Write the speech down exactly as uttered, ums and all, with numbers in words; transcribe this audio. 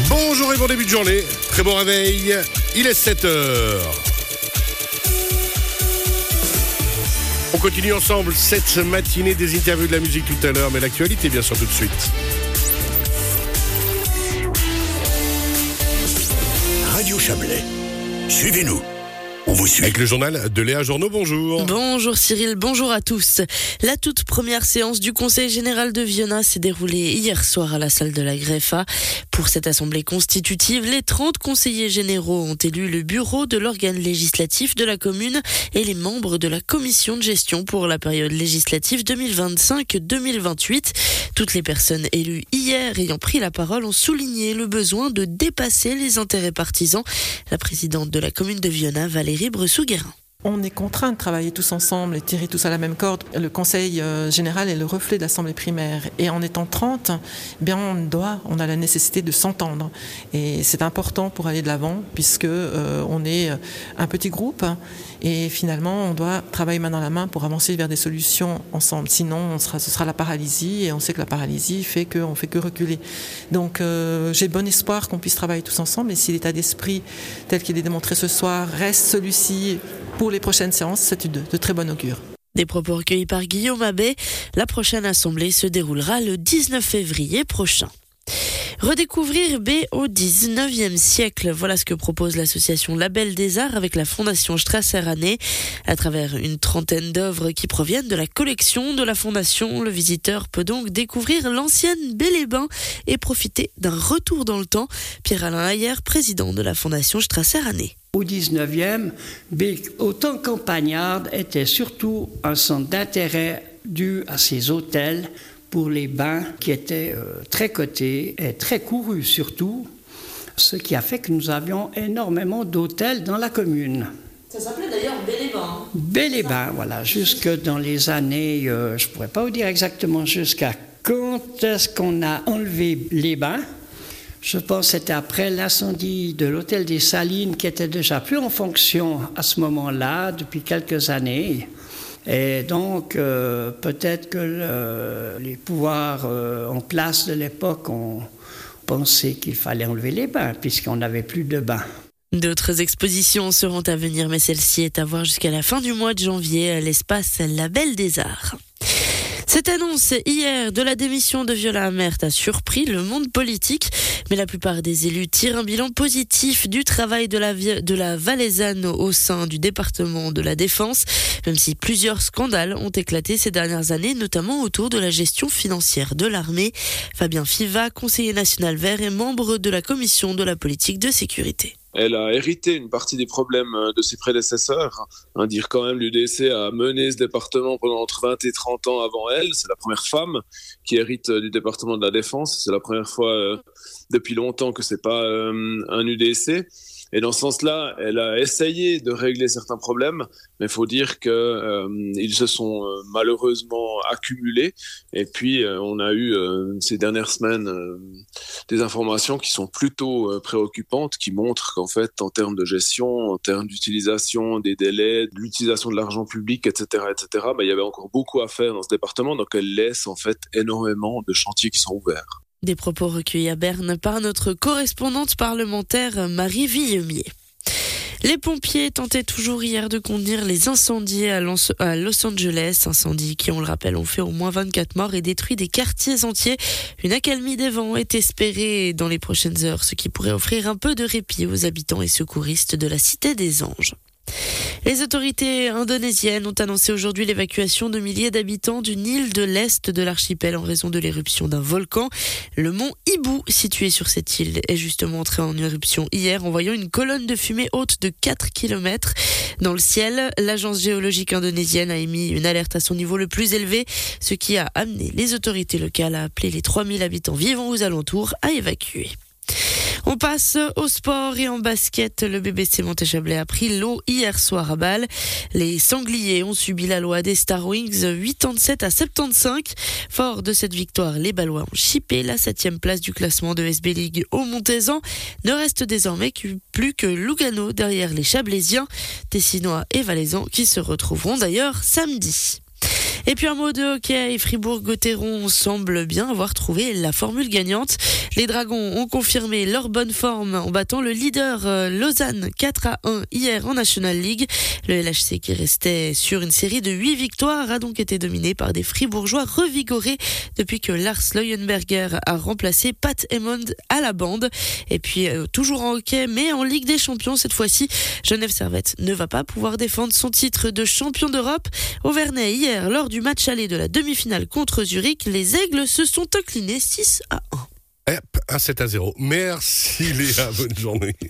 Bonjour et bon début de journée, très bon réveil, il est sept heures. On continue ensemble cette matinée, des interviews, de la musique tout à l'heure, mais l'actualité bien sûr tout de suite. Radio Chablais, suivez-nous. On vous suit. Avec le journal de Léa Journeau, bonjour. Bonjour Cyril, bonjour à tous. La toute première séance du Conseil général de Viona s'est déroulée hier soir à la salle de la Greffa. Pour cette assemblée constitutive, les trente conseillers généraux ont élu le bureau de l'organe législatif de la commune et les membres de la commission de gestion pour la période législative deux mille vingt-cinq deux mille vingt-huit. Toutes les personnes élues hier ayant pris la parole ont souligné le besoin de dépasser les intérêts partisans. La présidente de la commune de Viona, Valérie Bressou-Guérin. On est contraints de travailler tous ensemble et tirer tous à la même corde. Le conseil euh, général est le reflet de l'assemblée primaire. Et en étant trente, eh bien on doit, on a la nécessité de s'entendre. Et c'est important pour aller de l'avant, puisque euh, on est un petit groupe. Et finalement, on doit travailler main dans la main pour avancer vers des solutions ensemble. Sinon, on sera, ce sera la paralysie. Et on sait que la paralysie fait qu'on ne fait que reculer. Donc, euh, j'ai bon espoir qu'on puisse travailler tous ensemble. Et si l'état d'esprit tel qu'il est démontré ce soir reste celui-ci pour les prochaines séances, c'est de, de très bon augure. Des propos recueillis par Guillaume Abbé. La prochaine assemblée se déroulera le dix-neuf février prochain. Redécouvrir B au dix-neuvième siècle, voilà ce que propose l'association Label des Arts avec la fondation Strasser-Année. À travers une trentaine d'œuvres qui proviennent de la collection de la fondation, le visiteur peut donc découvrir l'ancienne Belle-et-Bain et profiter d'un retour dans le temps. Pierre-Alain Ayer, président de la fondation Strasser-Année. Au dix-neuvième, Bic, autant campagnarde, était surtout un centre d'intérêt dû à ses hôtels pour les bains qui étaient euh, très cotés et très courus surtout, ce qui a fait que nous avions énormément d'hôtels dans la commune. Ça s'appelait d'ailleurs Belle-et-Bain. Belle-et-Bain, voilà, jusque dans les années, euh, je ne pourrais pas vous dire exactement jusqu'à quand est-ce qu'on a enlevé les bains. Je pense que c'était après l'incendie de l'hôtel des Salines qui était déjà plus en fonction à ce moment-là, depuis quelques années. Et donc, euh, peut-être que le, les pouvoirs euh, en place de l'époque ont pensé qu'il fallait enlever les bains, puisqu'on n'avait plus de bains. D'autres expositions seront à venir, mais celle-ci est à voir jusqu'à la fin du mois de janvier à l'espace Label des Arts. Cette annonce hier de la démission de Viola Amert a surpris le monde politique, mais la plupart des élus tirent un bilan positif du travail de la, de la Valaisanne au sein du département de la Défense, même si plusieurs scandales ont éclaté ces dernières années, notamment autour de la gestion financière de l'armée. Fabien Fiva, conseiller national vert et membre de la commission de la politique de sécurité. Elle a hérité une partie des problèmes de ses prédécesseurs. Hein, dire quand même l'U D C a mené ce département pendant entre vingt et trente ans avant elle. C'est la première femme qui hérite du département de la Défense. C'est la première fois euh, depuis longtemps que c'est pas euh, un U D C. Et dans ce sens-là, elle a essayé de régler certains problèmes, mais il faut dire que euh, ils se sont euh, malheureusement accumulés. Et puis, euh, on a eu euh, ces dernières semaines euh, des informations qui sont plutôt euh, préoccupantes, qui montrent qu'en fait, en termes de gestion, en termes d'utilisation des délais, de l'utilisation de l'argent public, et cetera, et cetera, bah, il y avait encore beaucoup à faire dans ce département. Donc, elle laisse en fait énormément de chantiers qui sont ouverts. Des propos recueillis à Berne par notre correspondante parlementaire Marie Villemier. Les pompiers tentaient toujours hier de contenir les incendies à Los Angeles. Incendies qui, on le rappelle, ont fait au moins vingt-quatre morts et détruit des quartiers entiers. Une accalmie des vents est espérée dans les prochaines heures, ce qui pourrait offrir un peu de répit aux habitants et secouristes de la Cité des Anges. Les autorités indonésiennes ont annoncé aujourd'hui l'évacuation de milliers d'habitants d'une île de l'est de l'archipel en raison de l'éruption d'un volcan. Le mont Ibu, situé sur cette île, est justement entré en éruption hier, envoyant une colonne de fumée haute de quatre kilomètres dans le ciel. L'agence géologique indonésienne a émis une alerte à son niveau le plus élevé, ce qui a amené les autorités locales à appeler les trois mille habitants vivant aux alentours à évacuer. On passe au sport et en basket. Le B B C Montéchablais a pris l'eau hier soir à Bâle. Les Sangliers ont subi la loi des Star Wings quatre-vingt-sept à soixante-quinze. Fort de cette victoire, les Bâlois ont chippé la septième place du classement de S B League au Montezan. Ne reste désormais plus que Lugano derrière les Chablaisiens, Tessinois et Valaisans qui se retrouveront d'ailleurs samedi. Et puis un mot de hockey, Fribourg-Gotteron semble bien avoir trouvé la formule gagnante. Les Dragons ont confirmé leur bonne forme en battant le leader Lausanne quatre à un hier en National League. Le L H C qui restait sur une série de huit victoires a donc été dominé par des Fribourgeois revigorés depuis que Lars Leuenberger a remplacé Pat Hammond à la bande. Et puis euh, toujours en hockey mais en Ligue des Champions cette fois-ci, Genève Servette ne va pas pouvoir défendre son titre de champion d'Europe. Au Vernet hier, lors du match aller de la demi-finale contre Zurich, les Aigles se sont inclinés six à un. Hop, un sept à zéro. Merci Léa, bonne journée.